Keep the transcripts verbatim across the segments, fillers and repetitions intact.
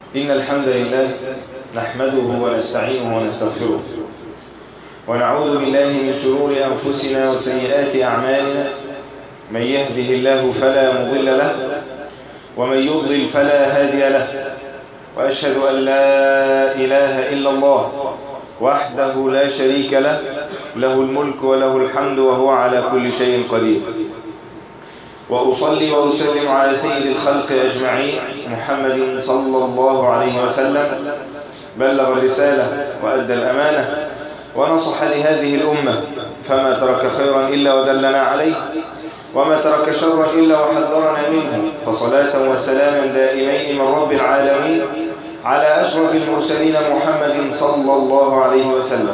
إن الحمد لله نحمده ونستعينه ونستغفره ونعوذ بالله من شرور أنفسنا وسيئات أعمالنا. من يهده الله فلا مضل له ومن يضلل فلا هادي له، وأشهد أن لا إله إلا الله وحده لا شريك له، له الملك وله الحمد وهو على كل شيء قدير. وأصلي وأسلم على سيد الخلق أجمعين محمد صلى الله عليه وسلم، بلغ الرسالة وأدى الأمانة ونصح لهذه الأمة، فما ترك خيرا إلا ودلنا عليه، وما ترك شرا إلا وحذرنا منه. فصلاة وسلاما دائمين من رب العالمين على أشرف المرسلين محمد صلى الله عليه وسلم.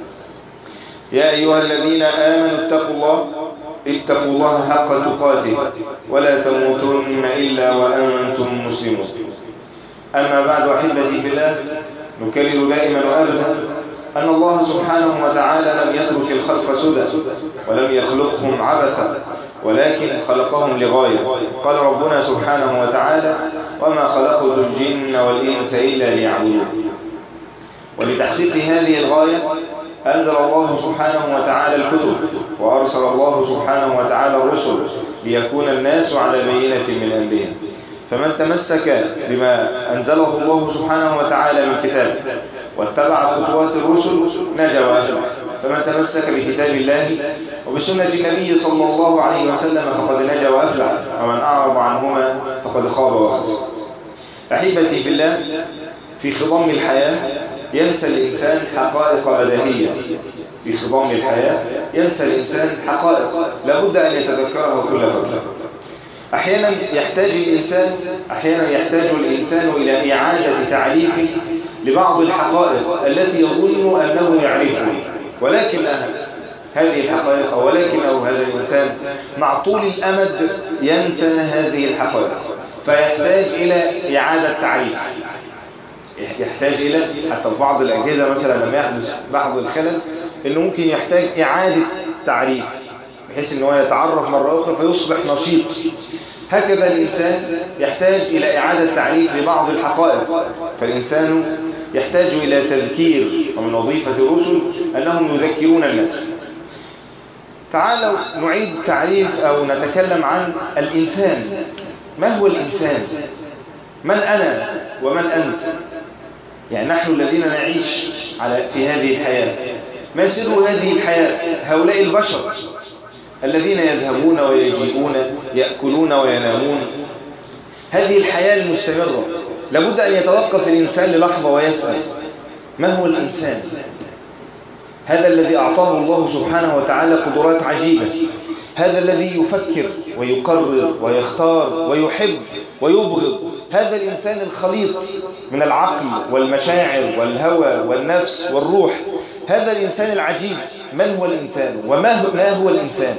يا أيها الذين آمنوا اتقوا الله اتقوا الله حق تقاته ولا تموتن إلا وأنتم مسلمون. أما بعد، أحبتي في الله، نكرر دائما وأبدا أن الله سبحانه وتعالى لم يترك الخلق سدى ولم يخلقهم عبثا، ولكن خلقهم لغاية. قال ربنا سبحانه وتعالى: وما خلقت الجن والإنس إلا ليعبدون. ولتحقيق هذه الغاية أنزل الله سبحانه وتعالى الكتب، وأرسل الله سبحانه وتعالى الرسل ليكون الناس على بينة من أمرهم. فمن تمسك بما أنزله الله سبحانه وتعالى من كتاب واتبع خطوات الرسل نجا وأفلح. فمن تمسك بكتاب الله وبسنة النبي صلى الله عليه وسلم فقد نجا وأفلح، ومن أعرض عنهما فقد خاب وخسر. أحبتي في الله، في خضم الحياة ينسى الإنسان حقائق بديهية. في خضم الحياة ينسى الإنسان حقائق لابد أن يتذكرها كل فترة. أحيانا يحتاج الإنسان أحيانا يحتاج الإنسان إلى إعادة تعريف لبعض الحقائق التي يظن أنه يعرفها، ولكن هذه الحقائق أو ولكن أو هذا الإنسان مع طول الأمد ينسى هذه الحقائق، فيحتاج إلى إعادة تعريف. يحتاج إلى حتى في بعض الأجهزة مثلا لما يحدث بعض الخلل إنه ممكن يحتاج إعادة تعريف بحيث إنه يتعرف مرة أخرى فيصبح نشيط. هكذا الإنسان يحتاج إلى إعادة تعريف لبعض الحقائق، فالإنسان يحتاج إلى تذكير، ومن وظيفة الرسل أنهم يذكرون الناس. تعالوا نعيد تعريف أو نتكلم عن الإنسان. ما هو الإنسان؟ من أنا ومن أنت؟ يعني نحن الذين نعيش على في هذه الحياة، ما سر هذه الحياة؟ هؤلاء البشر الذين يذهبون ويجيئون، يأكلون وينامون. هذه الحياة المستمرة لابد أن يتوقف الإنسان للحظة ويسأل: ما هو الإنسان؟ هذا الذي أعطاه الله سبحانه وتعالى قدرات عجيبة، هذا الذي يفكر ويقرر ويختار ويحب ويبغض، هذا الإنسان الخليط من العقل والمشاعر والهوى والنفس والروح، هذا الإنسان العجيب. من هو الإنسان وما هو, ما هو الإنسان؟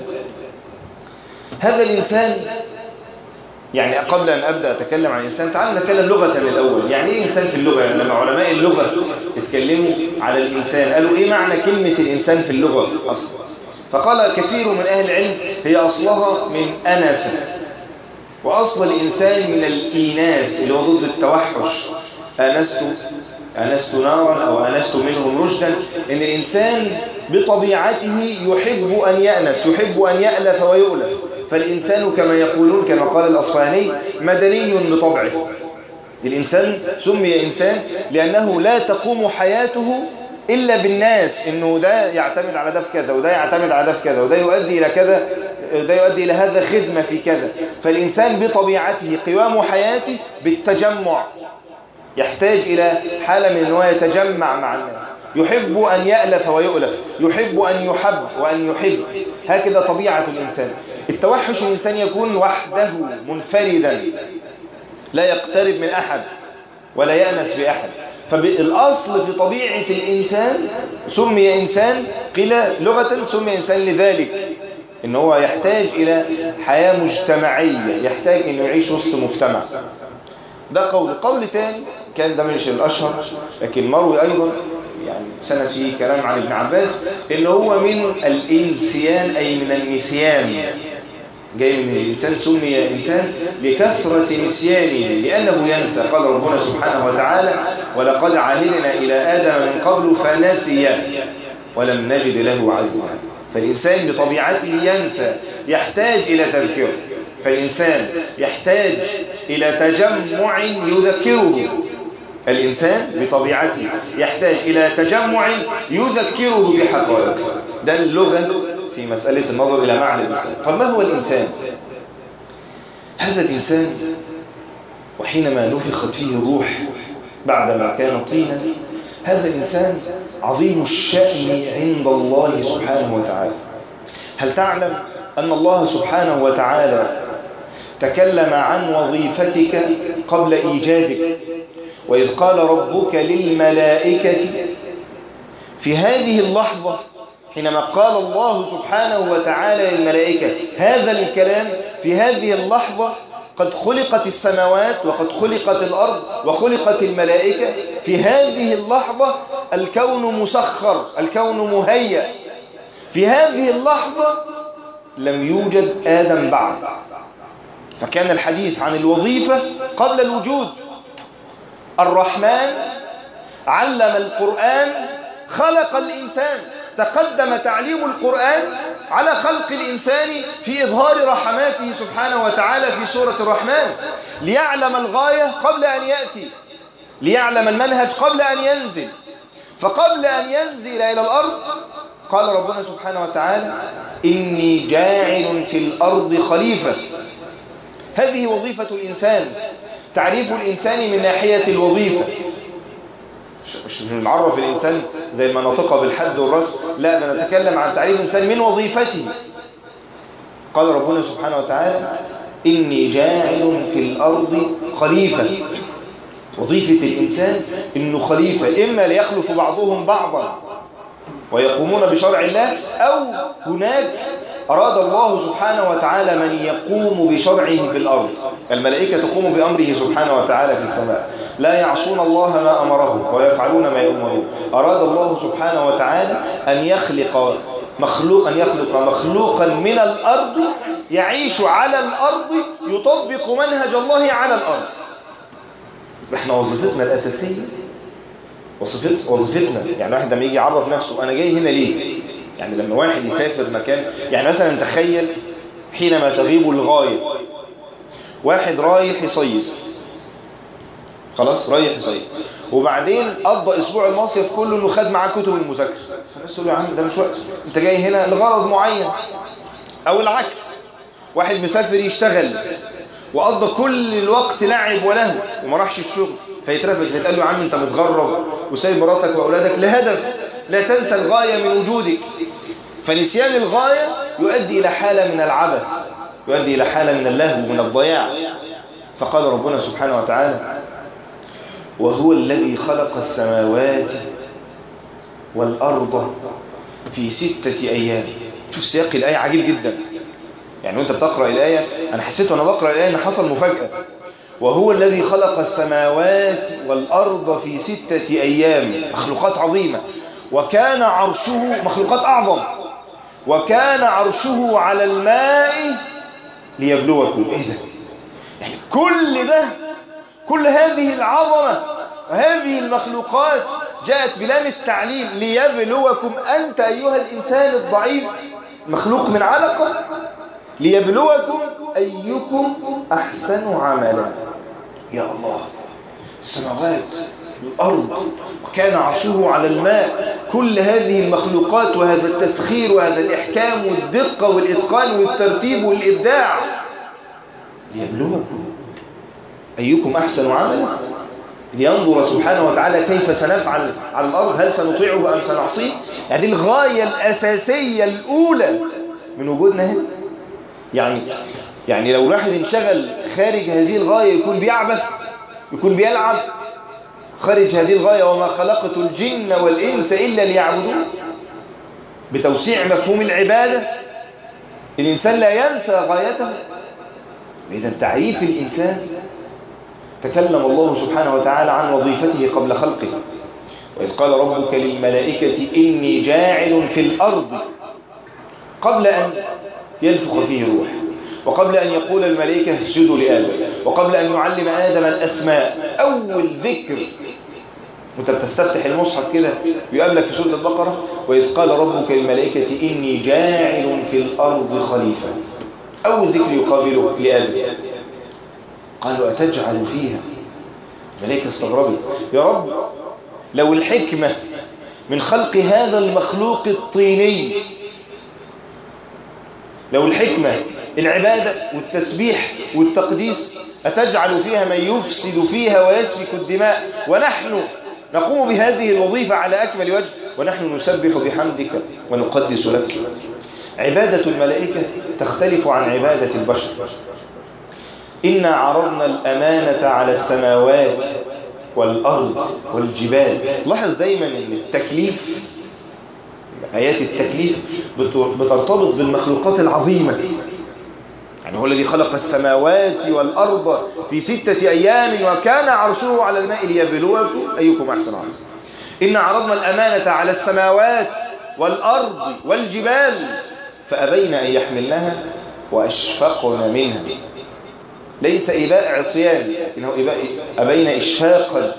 هذا الإنسان، يعني قبل أن أبدأ أتكلم عن الإنسان تعالوا نتكلم لغة الأول. يعني إيه إنسان في اللغة؟ يعني لما علماء اللغة اتكلموا على الإنسان قالوا إيه معنى كلمة الإنسان في اللغة أصلا؟ فقال كثير من أهل العلم هي أصلها من أنس، وأصل الإنسان من الإيناس اللي هو ضد التوحش. أنست أنست نارا أو أنست منهم رشدا، إن الإنسان بطبيعته يحب أن يأنس، يحب أن يألف ويؤلف. فالإنسان كما يقولون كما قال الأصفهاني مدني بطبعه. الإنسان سمي إنسان لأنه لا تقوم حياته إلا بالناس، إنه ده يعتمد على ده في كذا، وده يعتمد على ده في كذا، وده يؤدي إلى كذا، ده يؤدي إلى هذا خدمة في كذا. فالإنسان بطبيعته قوام حياته بالتجمع، يحتاج إلى حالة من أنه يتجمع مع الناس، يحب أن يألف ويؤلف، يحب أن يحب وأن يحب. هكذا طبيعة الإنسان. التوحش الإنسان يكون وحده منفردا، لا يقترب من أحد ولا يأنس بأحد. فالأصل في طبيعة الإنسان سمي إنسان، قيل لغة سمي إنسان لذلك إن هو يحتاج إلى حياة مجتمعية، يحتاج إنه يعيش وسط مجتمع. ده قول. قول ثاني كان ده مش الأشهر لكن مروي أيضا، يعني سنة فيه كلام عن ابن عباس، إن هو من الإنسيان أي من النسيان. جاي من الإنسان سمي إنسان لكثرة نسيانه لأنه ينسى. قال ربنا سبحانه وتعالى ولقد عهدنا إلى آدم من قبل فنسي ولم نجد له عزما. فالإنسان بطبيعته ينسى، يحتاج إلى تذكير. فالإنسان يحتاج إلى تجمع يذكره. الإنسان بطبيعته يحتاج إلى تجمع يذكره بحقائق. ده اللغة في مسألة النظر إلى معنى الإنسان. طب ما هو الإنسان؟ هذا الإنسان وحينما نفخت فيه الروح بعدما كان طينا، هذا الإنسان عظيم الشأن عند الله سبحانه وتعالى. هل تعلم أن الله سبحانه وتعالى تكلم عن وظيفتك قبل إيجادك؟ وإذ قال ربك للملائكة، في هذه اللحظة حينما قال الله سبحانه وتعالى للملائكة هذا الكلام، في هذه اللحظة قد خلقت السماوات وقد خلقت الأرض وخلقت الملائكة. في هذه اللحظة الكون مسخر، الكون مهيأ. في هذه اللحظة لم يوجد آدم بعد، فكان الحديث عن الوظيفة قبل الوجود. الرحمن علم القرآن، خلق الإنسان، تقدم تعليم القرآن على خلق الإنسان في إظهار رحماته سبحانه وتعالى في سورة الرحمن، ليعلم الغاية قبل أن يأتي، ليعلم المنهج قبل أن ينزل. فقبل أن ينزل إلى الأرض قال ربنا سبحانه وتعالى إني جاعل في الأرض خليفة. هذه وظيفة الإنسان. تعريف الإنسان من ناحية الوظيفة، مش نعرف الإنسان زي ما نطق بالحد والرسم، لا، ده نتكلم عن تعريف الإنسان من وظيفته. قال ربنا سبحانه وتعالى إني جاعل في الأرض خليفة. وظيفة الإنسان إنه خليفة، إما ليخلف بعضهم بعضا ويقومون بشرع الله، أو هناك أراد الله سبحانه وتعالى من يقوم بشرعه في الأرض. الملائكة تقوم بأمره سبحانه وتعالى في السماء، لا يعصون الله ما أمرهم ويفعلون ما يؤمرون. أراد الله سبحانه وتعالى أن يخلق مخلوق أن يخلق مخلوقا من الأرض يعيش على الأرض يطبق منهج الله على الأرض. احنا وظيفتنا الأساسية وظيفتنا يعني واحد لما يجي يعرف نفسه أنا جاي هنا ليه؟ يعني لما واحد يسافر مكان، يعني مثلا تخيل حينما تغيب الغاية، واحد رايح يصيف، خلاص رايح يصيف، وبعدين قضى اسبوع المصيف كله انه خد معاه كتب المذاكره. الناس تقول له يا عم ده مش وقت، انت جاي هنا لغرض معين. او العكس، واحد مسافر يشتغل وقضى كل الوقت لعب ولهو وما راحش الشغل، فيترفد، فيتقال له يا عم انت متغرب وسايب مراتك واولادك لهدف، لا تنسى الغايه من وجودك. فنسيان الغايه يؤدي الى حاله من العبث، يؤدي الى حاله من اللهو من الضياع. فقال ربنا سبحانه وتعالى وهو الذي خلق السماوات والأرض في ستة أيام. شوف سياق الآية عجيب جدا. يعني وانت بتقرأ الآية، أنا حسيت وانا بقرأ الآية أن حصل مفاجأة. وهو الذي خلق السماوات والأرض في ستة أيام، مخلوقات عظيمة. وكان عرشه، مخلوقات أعظم، وكان عرشه على الماء ليبلوكم. إيه ده؟ يعني كل ده، كل هذه العظمة وهذه المخلوقات جاءت بلام التعليل ليبلوكم أنت أيها الإنسان الضعيف، مخلوق من علقة، ليبلوكم أيكم أحسن عملا. يا الله، السماوات الأرض وكان عرشه على الماء، كل هذه المخلوقات وهذا التسخير وهذا الإحكام والدقة والإتقان والترتيب والإبداع، ليبلوكم أيكم أحسن عملا، لينظر سبحانه وتعالى كيف سنفعل على الأرض، هل سنطيعه أم سنعصيه. يعني دي الغاية الأساسية الأولى من وجودنا هنا. يعني يعني لو الواحد انشغل خارج هذه الغاية يكون بيعبث، يكون بيلعب خارج هذه الغاية. وما خلقت الجن والإنس إلا ليعبدون، بتوسيع مفهوم العبادة الإنسان لا ينسى غايته. إذا تعريف الإنسان، تكلم الله سبحانه وتعالى عن وظيفته قبل خلقه. وإذ قال ربك للملائكة إني جاعل في الأرض، قبل أن ينفخ فيه روح. وقبل أن يقول الملائكة اسجدوا لآدم، وقبل أن يعلم آدم الأسماء، أول ذكر وانت بتستفتح المصحف كده يقابلك في سورة البقرة: وإذ قال ربك للملائكة إني جاعل في الأرض خليفة. أول ذكر يقابله لآدم قالوا أتجعل فيها، الملائكة استغربت، يا رب لو الحكمة من خلق هذا المخلوق الطيني، لو الحكمة العبادة والتسبيح والتقديس، أتجعل فيها من يفسد فيها ويسفك الدماء ونحن نقوم بهذه الوظيفة على أكمل وجه ونحن نسبح بحمدك ونقدس لك. عبادة الملائكة تختلف عن عبادة البشر. إنا عرضنا الأمانة على السماوات والأرض والجبال. لاحظ دايما أن التكليف، آيات التكليف بترتبط بالمخلوقات العظيمة. يعني هو الذي خلق السماوات والأرض في ستة أيام وكان عرشه على الماء ليبلوكم أيكم أحسن عملا. إن عرضنا الأمانة على السماوات والأرض والجبال فأبين أن يحملنها وأشفقن منها. ليس إباء عصيان، إنه إباء أبين إشفاقا،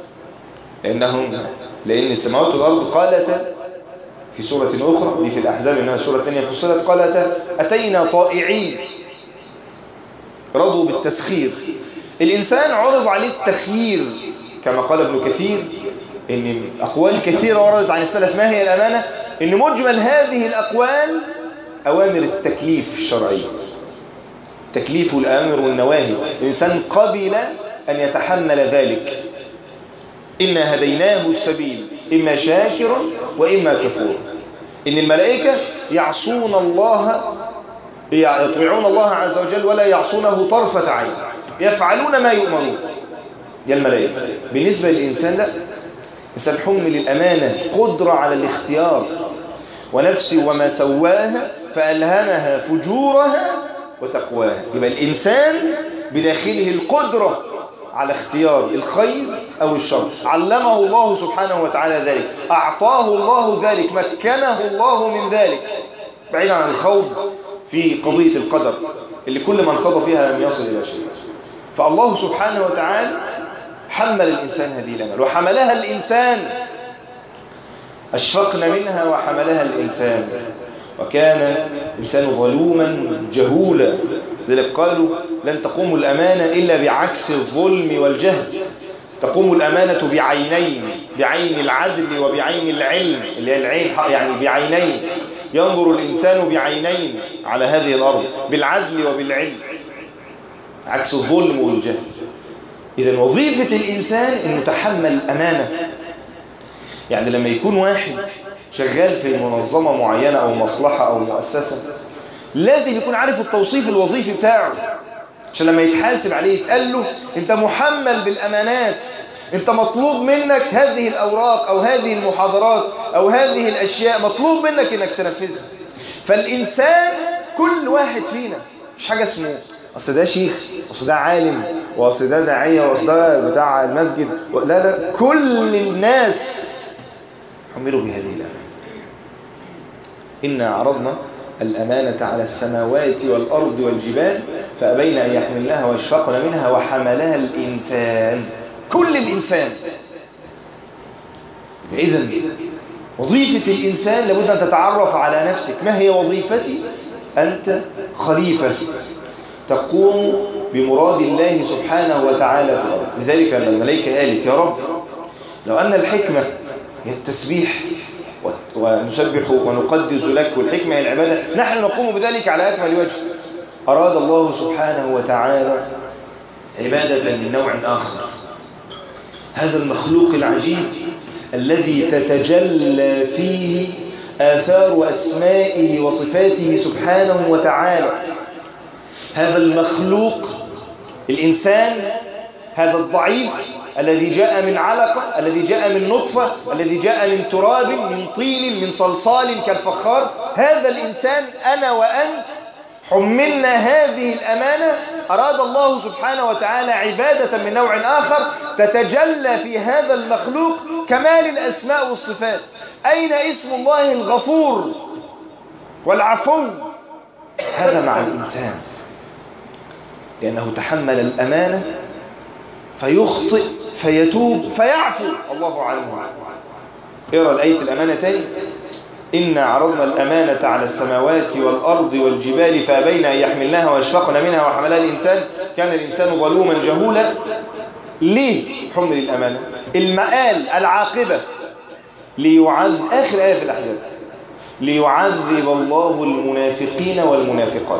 لأنهم لأن السماوات والأرض قالتا في سورة أخرى دي في الأحزاب، إنها سورة ثانية في السورة، قالتا أتينا طائعين، رضوا بالتسخير. الإنسان عرض عليه التخيير كما قال ابن كثير، إن أقوال كثيرة وردت عن السلف ما هي الأمانة، إن مجمل هذه الأقوال أوامر التكليف الشرعي، تكليف الأمر والنواهي. الإنسان قبل أن يتحمل ذلك. إنا هديناه السبيل إما شاكرا وإما كفورا. إن الملائكة يعصون الله، يطيعون الله عز وجل ولا يعصونه طرفة عين، يفعلون ما يؤمرون. يا الملائكة. بالنسبة للإنسان لا، الإنسان حمل الأمانة قدرة على الاختيار، ونفس وما سواها فألهمها فجورها وتقواها. يبقى الإنسان بداخله القدرة على اختيار الخير أو الشر، علمه الله سبحانه وتعالى ذلك، أعطاه الله ذلك، مكنه الله من ذلك، بعيدا عن الخوض في قضية القدر اللي كل من خاض فيها لم يصل إلى شيء. فالله سبحانه وتعالى حمل الإنسان هذه الأمل وحملها الإنسان، أشفقنا منها وحملها الإنسان، وكان الإنسان ظلوما جهولا. لذلك قالوا لن تقوم الأمانة إلا بعكس الظلم والجهل. تقوم الأمانة بعينين، بعين العدل وبعين العلم، اللي هي العين يعني بعينين، ينظر الإنسان بعينين على هذه الأرض، بالعدل وبالعلم، عكس الظلم والجهل. إذا وظيفة الإنسان إنه يتحمل الأمانة. يعني لما يكون واحد شغال في منظمة معينة أو مصلحة أو مؤسسة، لازم يكون عارف التوصيف الوظيفي بتاعه، عشان لما يتحاسب عليه يتقال له أنت محمل بالأمانات، أنت مطلوب منك هذه الأوراق أو هذه المحاضرات أو هذه الأشياء، مطلوب منك أنك تنفذها. فالإنسان كل واحد فينا، مش حاجة اسمه أصل ده شيخ، أصل ده عالم، وأصل ده داعية، وأصل ده بتاع المسجد، لا لا، كل الناس حملوا بهذه الأمانة. إنا عرضنا الأمانة على السماوات والأرض والجبال فأبين أن يحملنها واشفقن منها وحملها الإنسان، كل الإنسان. إذن وظيفة الإنسان لابد أن تتعرف على نفسك. ما هي وظيفتي؟ أنت خليفة تقوم بمراد الله سبحانه وتعالى في الأرض. لذلك لما الملائكة قالت يا رب لو أن الحكمة هي التسبيح ونسبح ونقدس لك، والحكمة هي العبادة، نحن نقوم بذلك على أكمل وجه. أراد الله سبحانه وتعالى عبادة من نوع آخر. هذا المخلوق العجيب الذي تتجلى فيه آثار أسمائه وصفاته سبحانه وتعالى، هذا المخلوق الإنسان، هذا الضعيف الذي جاء من علقة، الذي جاء من نطفة، الذي جاء من تراب، من طين، من صلصال كالفخار، هذا الإنسان أنا وأنت حملنا هذه الأمانة. أراد الله سبحانه وتعالى عبادة من نوع آخر تتجلى في هذا المخلوق كمال الأسماء والصفات. أين اسم الله الغفور والعفو؟ هذا مع الإنسان. لأنه تحمل الأمانة فيخطئ فيتوب فيعفو الله عنه. اقرأ الآية الأمانة تاني. إنا عرضنا الأمانة على السماوات والأرض والجبال فأبين أن يحملناها واشفقن منها وحملها الإنسان كان الإنسان ظلوما جهولا. ليه حمل الأمانة؟ المآل العاقبة ليعذب، آخر آية في الأحزاب، ليعذب الله المنافقين والمنافقات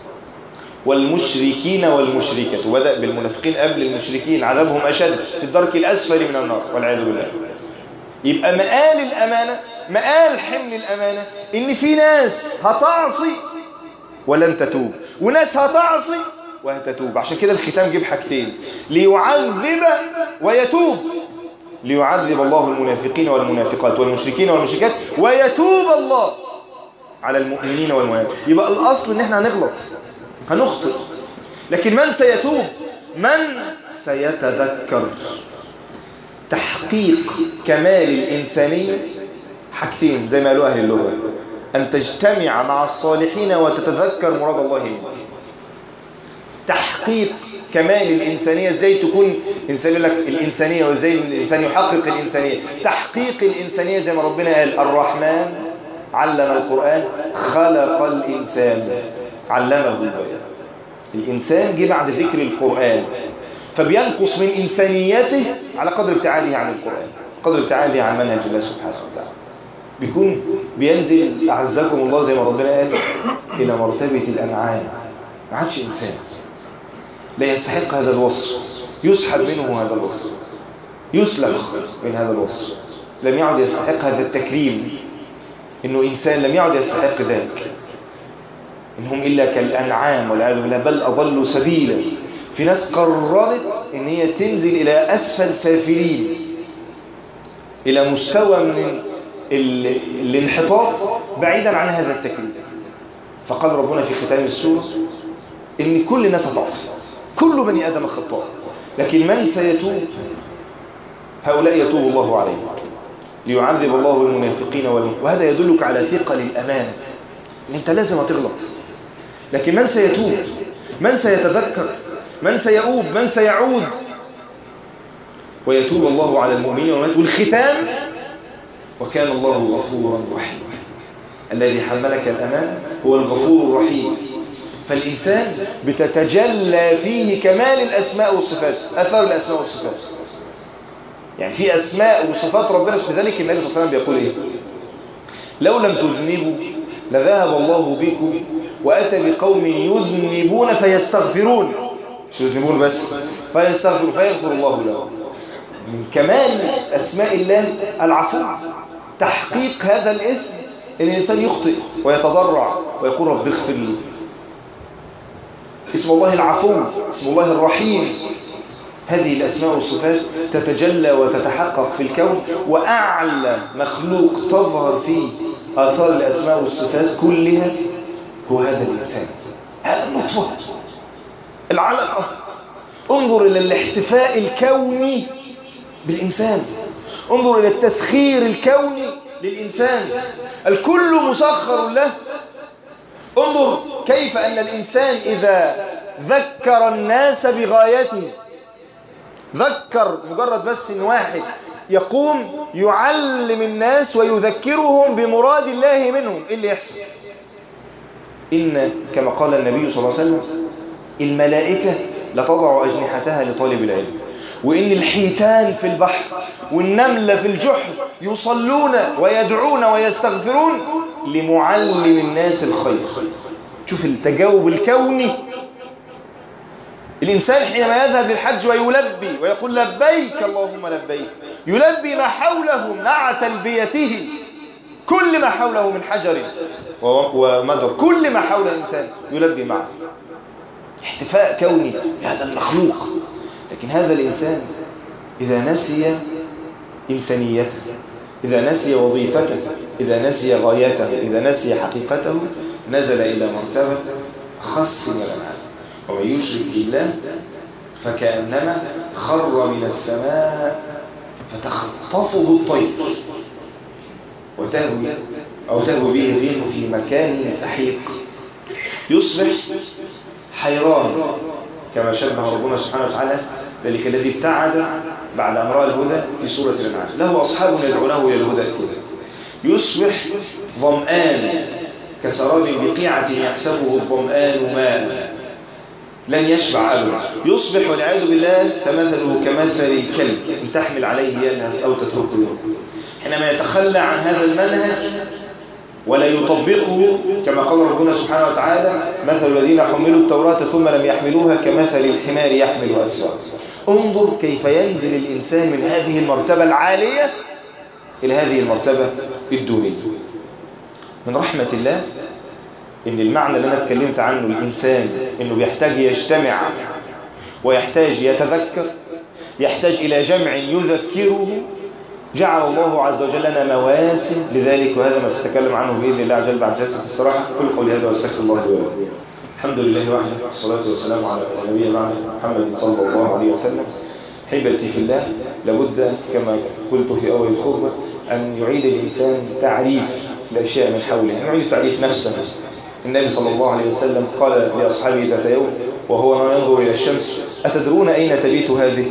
والمشركين والمشركات. وبدأ بالمنافقين قبل المشركين، عذابهم أشد في الدرك الأسفل من النار والعياذ بالله. يبقى مآل الأمانة، مآل حمل الأمانة إن في ناس هتعصي ولن تتوب، وناس هتعصي وهتتوب. عشان كده الختام جيب حاجتين، ليعذب ويتوب. ليعذب الله المنافقين والمنافقات والمشركين والمشركات ويتوب الله على المؤمنين والمؤمنات. يبقى الأصل إن احنا هنغلط هنخطئ، لكن من سيتوب؟ من سيتذكر. تحقيق كمال الإنسانية حاجتين زي ما قالوا أهل اللغة، أن تجتمع مع الصالحين وتتذكر مراد الله منك. تحقيق كمال الإنسانية، ازاي تكون إنسان، يقول لك الإنسانية وازاي الإنسان يحقق الإنسانية. تحقيق الإنسانية زي ما ربنا قال الرحمن علم القرآن خلق الإنسان علمه البيان. الإنسان جه بعد ذكر القرآن، فبينقص من إنسانيته على قدر ابتعاده عن القرآن، قدر ابتعاده عن منهج الله سبحانه وتعالى. بيكون بينزل أعزكم الله زي ما ربنا قال إلى مرتبة الأنعام، ما عادش إنسان، لا يستحق هذا الوصف، يسحب منه هذا الوصف، يسلخ من هذا الوصف، لم يعد يستحق هذا التكريم، إنه إنسان لم يعد يستحق ذلك. إنهم إلا كالأنعام والعياذ بالله بل أضلوا سبيلا. في ناس قررت إن هي تنزل إلى أسفل سافلين، إلى مستوى من الانحطاط بعيدا عن هذا التكليف. فقال ربنا في ختام السورة إن كل الناس هتعصي، كل بني آدم خطاء، لكن من سيتوب؟ هؤلاء يتوب الله عليهم ليعذب الله المنافقين والمنافقين. وهذا يدلك على ثقل الأمانة، إن أنت لازم هتغلط، لكن من سيتوب؟ من سيتذكر؟ من سيؤوب؟ من سيعود؟ ويتوب الله على المؤمنين والمؤمنات. والختام وكان الله غفورا رحيما. الذي حملك الأمان هو الغفور الرحيم. فالإنسان بتتجلى فيه كمال الأسماء والصفات، أثر الأسماء والصفات. يعني في أسماء وصفات ربنا، لذلك النبي صلى الله عليه وسلم بيقول إيه؟ لو لم تذنبوا لذهب الله بكم وأتى بقوم يذنبون فيستغفرون، مش يذنبون بس، فيستغفرون فيغفر الله لهم. من كمال أسماء الله العفو. تحقيق هذا الاسم إن الإنسان يخطئ ويتضرع ويقول رب اغفر لي. اسم الله العفو، اسم الله الرحيم. هذه الأسماء والصفات تتجلى وتتحقق في الكون، وأعلى مخلوق تظهر فيه آثار الأسماء والصفات كلها هو هذا الإنسان، هذا النطفة، العلقة. انظر إلى الاحتفاء الكوني بالإنسان، انظر إلى التسخير الكوني للإنسان، الكل مسخر له. انظر كيف أن الإنسان إذا ذكر الناس بغايته، ذكر مجرد بس إن واحد يقوم يعلم الناس ويذكرهم بمراد الله منهم، إيه اللي يحصل؟ إن كما قال النبي صلى الله عليه وسلم الملائكة لتضع أجنحتها لطالب العلم، وإن الحيتان في البحر والنملة في الجحر يصلون ويدعون ويستغفرون لمعلم الناس الخير. شوف التجاوب الكوني. الإنسان حينما يذهب للحج ويلبي ويقول لبيك اللهم لبيك، يلبي ما حوله مع تلبيته، كل ما حوله من حجر ومدر، كل ما حول الإنسان يلبي معه. احتفاء كوني لهذا المخلوق. لكن هذا الإنسان إذا نسي إنسانيته، إذا نسي وظيفته، إذا نسي غايته، إذا نسي حقيقته، نزل إلى مرتبة خص من الأنعام. ومن يشرك بالله فكأنما خر من السماء فتخطفه الطير وتهوي أو تهوي به الريح في مكان سحيق. يصبح حيران كما شبه ربنا سبحانه وتعالى ذلك الذي ابتعد بعد أن رأى الهدى في سورة الأنعام. له أصحاب يدعونه إلى الهدى يصبح ظمآن كسراب بقيعة يحسبه الظمآن ماء لن يشبع أبدا. يصبح والعياذ بالله فمثله كمثل الكلب إن تحمل عليه يلهث أو تتركه يلهث. حينما يتخلى عن هذا المنهج ولا يطبقه كما قال ربنا سبحانه وتعالى مثل الذين حملوا التوراة ثم لم يحملوها كمثل الحمار يحمل أسفارا. انظر كيف ينزل الإنسان من هذه المرتبة العالية إلى هذه المرتبة الدونية. من رحمة الله إن المعنى اللي أنا اتكلمت عنه الإنسان إنه بيحتاج يجتمع ويحتاج يتذكر، يحتاج إلى جمع يذكره، جعل الله عز وجل لنا مواسم لذلك، وهذا ما سأتكلم عنه بإذن الله عز وجل بعد جلسة الصراحة. كل قولي هذا واستغفر الله لي ولكم. الحمد لله وحده والصلاة والسلام على نبينا محمد صلى الله عليه وسلم. حبتي في الله، لابد كما قلت في أول الخطبة أن يعيد الإنسان تعريف الأشياء من حوله، يعيد تعريف نفسه. النبي صلى الله عليه وسلم قال لأصحابه ذات يوم وهو ينظر إلى الشمس: أتدرون أين تبيت هذه؟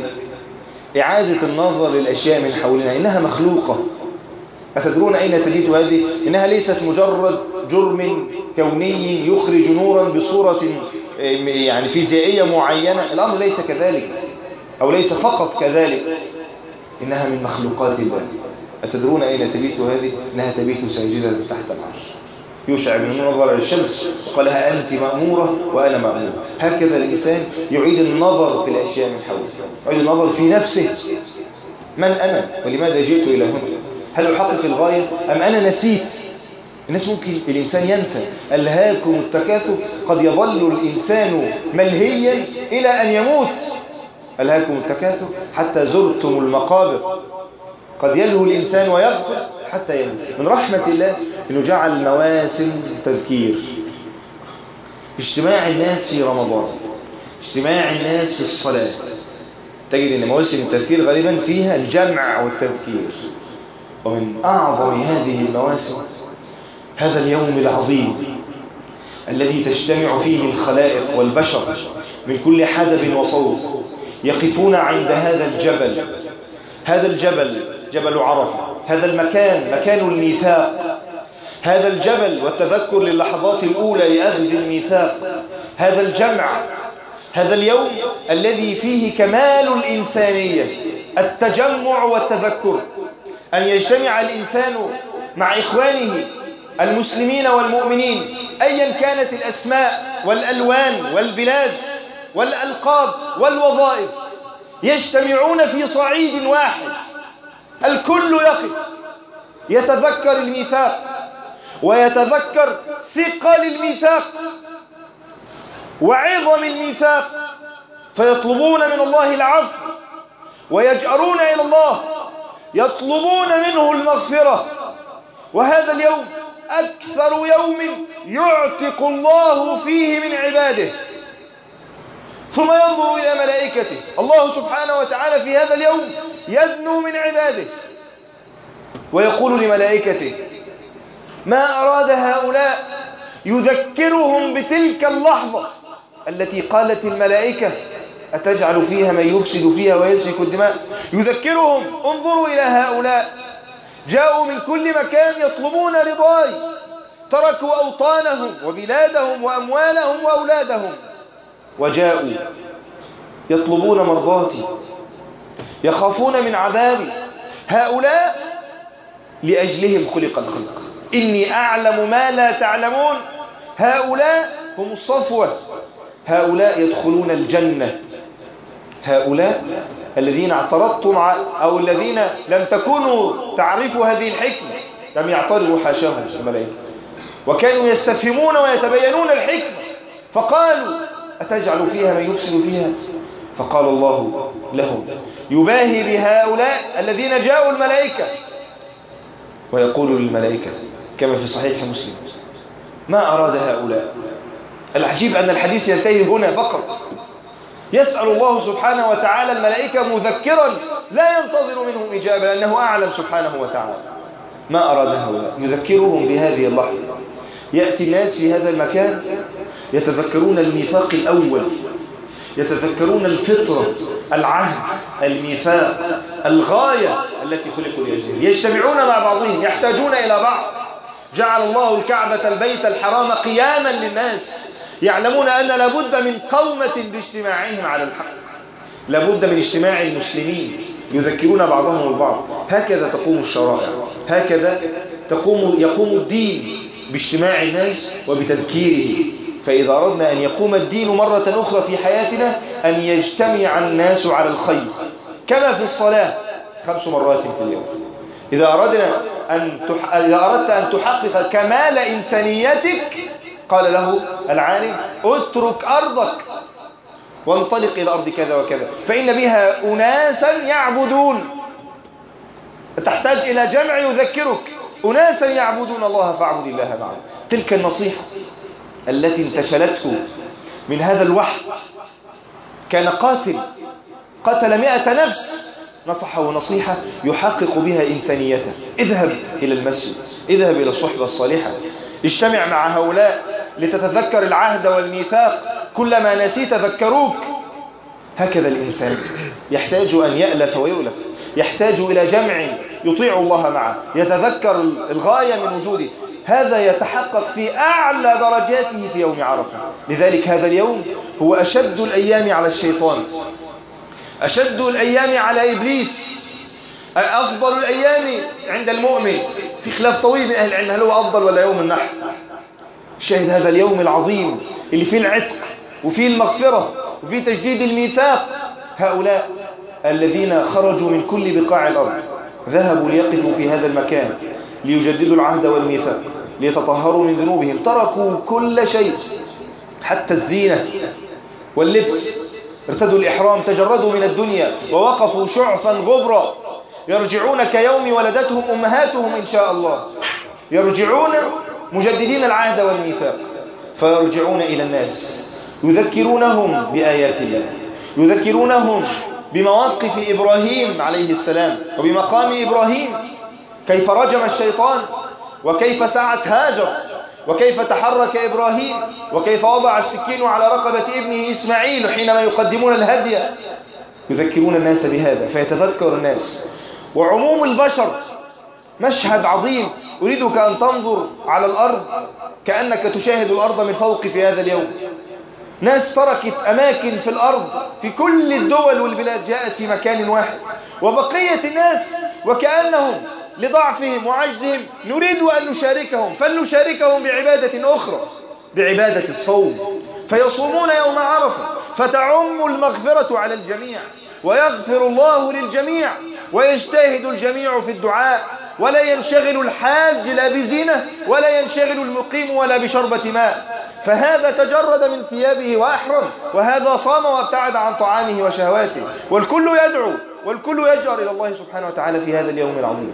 إعادة النظر للأشياء من حولنا، إنها مخلوقة. أتدرون أين تبيت هذه؟ إنها ليست مجرد جرم كوني يخرج نورا بصورة يعني فيزيائية معينة. الأمر ليس كذلك، أو ليس فقط كذلك، إنها من مخلوقات الله. أتدرون أين تبيت هذه؟ إنها تبيت ساجدة تحت العرش. يوشع بن نون نظر للشمس وقال لها: أنت مأمورة وأنا مأمور. هكذا الإنسان يعيد النظر في الأشياء من حوله، يعيد النظر في نفسه: من أنا ولماذا جئت إلى هنا؟ هل أحقق الغاية أم أنا نسيت؟ الناس ممكن الإنسان ينسى. ألهاكم التكاثر، قد يظل الإنسان ملهيا إلى أن يموت. ألهاكم التكاثر حتى زرتم المقابر، قد يلهو الإنسان ويغفر حتى يموت. من رحمة الله أنه جعل مواسم تذكير. اجتماع الناس في رمضان، اجتماع الناس في الصلاة، تجد أن مواسم التذكير غالبا فيها الجمع والتذكير. ومن أعظم هذه المواسم هذا اليوم العظيم الذي تجتمع فيه الخلائق والبشر من كل حدب وصوب، يقفون عند هذا الجبل. هذا الجبل جبل عرفة، هذا المكان مكان الميثاق. هذا الجبل والتذكر للحظات الأولى لأخذ الميثاق. هذا الجمع، هذا اليوم الذي فيه كمال الإنسانية، التجمع والتذكر. أن يجتمع الإنسان مع إخوانه المسلمين والمؤمنين أيا كانت الأسماء والألوان والبلاد والألقاب والوظائف، يجتمعون في صعيد واحد، الكل يقف يتذكر الميثاق ويتذكر ثقل الميثاق وعظم الميثاق، فيطلبون من الله العفو ويجأرون إلى الله، يطلبون منه المغفرة. وهذا اليوم أكثر يوم يعتق الله فيه من عباده. ثم ينظر إلى ملائكته، الله سبحانه وتعالى في هذا اليوم يدنو من عباده ويقول لملائكته: ما أراد هؤلاء؟ يذكرهم بتلك اللحظة التي قالت الملائكة: أتجعل فيها من يفسد فيها ويسفك الدماء. يذكرهم: انظروا إلى هؤلاء، جاءوا من كل مكان يطلبون رضاي، تركوا أوطانهم وبلادهم وأموالهم وأولادهم وجاءوا يطلبون مرضاتي، يخافون من عذابي. هؤلاء لأجلهم خلق الخلق، إني أعلم ما لا تعلمون. هؤلاء هم الصفوة، هؤلاء يدخلون الجنة. هؤلاء الذين اعترضتم أو الذين لم تكونوا تعرفوا هذه الحكمة لم يعترضوا حاشاهم الملائكة، وكانوا يستفهمون ويتبينون الحكمة، فقالوا: أتجعل فيها من يفسد فيها؟ فقال الله لهم يباهي بهؤلاء الذين جاءوا الملائكة ويقول للملائكة كما في صحيح مسلم: ما أراد هؤلاء؟ العجيب أن الحديث ينتهي هنا فقط. يسأل الله سبحانه وتعالى الملائكة مذكرا لا ينتظر منهم إجابة، لأنه أعلم سبحانه وتعالى. ما أراد هؤلاء؟ يذكرهم بهذه اللحظة. يأتي الناس في هذا المكان يتذكرون الميثاق الأول، يتذكرون الفطرة، العهد، الميثاق، الغاية التي خلقوا لأجلها. يجتمعون مع بعضهم، يحتاجون إلى بعض. جعل الله الكعبة البيت الحرام قياما للناس، يعلمون أن لابد من قومة باجتماعهم على الحق، لابد من اجتماع المسلمين يذكرون بعضهم البعض. هكذا تقوم الشرائع، هكذا تقوم يقوم الدين، باجتماع الناس وبتذكيره. فإذا أردنا أن يقوم الدين مرة أخرى في حياتنا أن يجتمع الناس على الخير، كما في الصلاة خمس مرات في اليوم. إذا أردنا أن تح... إذا أردت أن تحقق كمال إنسانيتك، قال له العالم اترك أرضك وانطلق إلى أرض كذا وكذا فإن بها أناسا يعبدون. تحتاج إلى جمع يذكرك، أناسا يعبدون الله فاعبد الله معه. تلك النصيحة التي انتشلته من هذا الوحي. كان قاتل قتل مئة نفس، نصحه نصيحة يحقق بها إنسانيته. اذهب إلى المسجد، اذهب إلى الصحبة الصالحة، اجتمع مع هؤلاء لتتذكر العهد والميثاق، كلما نسيت ذكروك. هكذا الإنسان يحتاج أن يألف ويؤلف، يحتاج إلى جمع يطيع الله معه، يتذكر الغاية من وجوده. هذا يتحقق في أعلى درجاته في يوم عرفة. لذلك هذا اليوم هو أشد الأيام على الشيطان، أشد الأيام على إبليس، أفضل الأيام عند المؤمن. في خلاف طويل من أهل العلم هل هو أفضل ولا يوم النحر. شاهد هذا اليوم العظيم اللي فيه العتق وفيه المغفرة وفيه تجديد الميثاق. هؤلاء الذين خرجوا من كل بقاع الأرض ذهبوا ليقفوا في هذا المكان ليجددوا العهد والميثاق، ليتطهروا من ذنوبهم. تركوا كل شيء حتى الزينة واللبس، ارتدوا الإحرام، تجردوا من الدنيا ووقفوا شعثا غبرا. يرجعون كيوم ولدتهم أمهاتهم إن شاء الله، يرجعون مجددين العهد والميثاق، فيرجعون إلى الناس يذكرونهم بآيات الله، يذكرونهم بمواقف إبراهيم عليه السلام وبمقام إبراهيم، كيف رجم الشيطان وكيف سعت هاجر وكيف تحرك إبراهيم وكيف وضع السكين على رقبة ابنه إسماعيل حينما يقدمون الهدي. يذكرون الناس بهذا فيتذكر الناس. وعموم البشر مشهد عظيم. أريدك أن تنظر على الأرض كأنك تشاهد الأرض من فوق في هذا اليوم. ناس تركت أماكن في الأرض في كل الدول والبلاد، جاءت في مكان واحد، وبقية الناس وكأنهم لضعفهم وعجزهم نريد أن نشاركهم، فلنشاركهم بعبادة أخرى، بعبادة الصوم. فيصومون يوم عرفة فتعم المغفرة على الجميع ويغفر الله للجميع ويجتهد الجميع في الدعاء، ولا ينشغل الحاج لا بزينة ولا ينشغل المقيم ولا بشربة ماء. فهذا تجرد من ثيابه وأحرم، وهذا صام وابتعد عن طعامه وشهواته، والكل يدعو والكل يجأر إلى الله سبحانه وتعالى في هذا اليوم العظيم.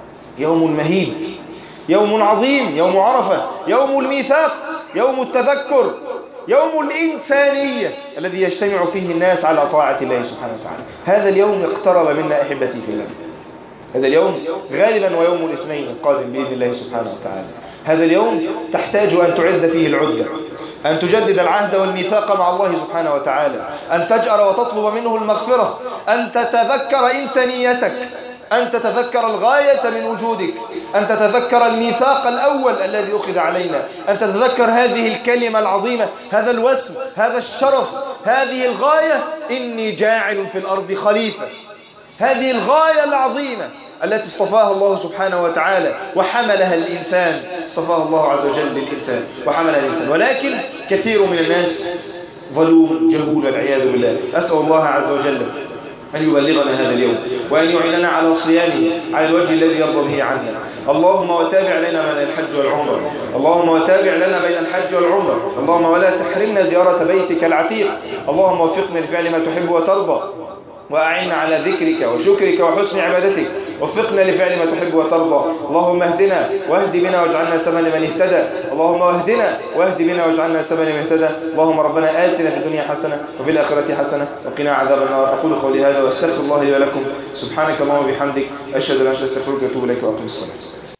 يوم مهيب، يوم عظيم، يوم عرفة، يوم الميثاق، يوم التذكر، يوم الإنسانية الذي يجتمع فيه الناس على طاعة الله سبحانه وتعالى. هذا اليوم اقترب منا أحبتي في الله. هذا اليوم غالبا ويوم الاثنين القادم بإذن الله سبحانه وتعالى. هذا اليوم تحتاج أن تعد فيه العدة، أن تجدد العهد والميثاق مع الله سبحانه وتعالى، أن تجأر وتطلب منه المغفرة، أن تتذكر إنسانيتك، أن تتذكر الغاية من وجودك، أن تتذكر الميثاق الأول الذي أخذ علينا، أن تتذكر هذه الكلمة العظيمة، هذا الوسم، هذا الشرف، هذه الغاية، إني جاعل في الأرض خليفة. هذه الغاية العظيمة التي اصطفاها الله سبحانه وتعالى وحملها الإنسان، اصطفاها الله عز وجل للإنسان وحملها الإنسان. ولكن كثير من الناس ظلوم جهول والعياذ بالله. أسأل الله عز وجل أن يبلغنا هذا اليوم وأن يعيننا على صيامه على الوجه الذي يرضى به عنا. اللهم وتابع لنا بين الحج والعمرة، اللهم وتابع لنا بين الحج والعمرة، اللهم ولا تحرمنا زيارة بيتك العتيق، اللهم وفقنا لفعل ما تحب وترضى، وأعنا على ذكرك وشكرك وحسن عبادتك، وفقنا لفعل ما تحب وترضى. اللهم اهدنا واهد بنا واجعلنا سببا لمن اهتدى، اللهم واهدنا واهد بنا واجعلنا سببا لمن اهتدى. اللهم ربنا آتنا في الدنيا حسنة وفي الآخرة حسنة وقنا عذاب النار. أقول قولي هذا واستغفر الله لي ولكم. سبحانك اللهم وبحمدك، أشهد أن لا إله إلا أنت، أستغفرك وأتوب إليك وأقم الصلاة.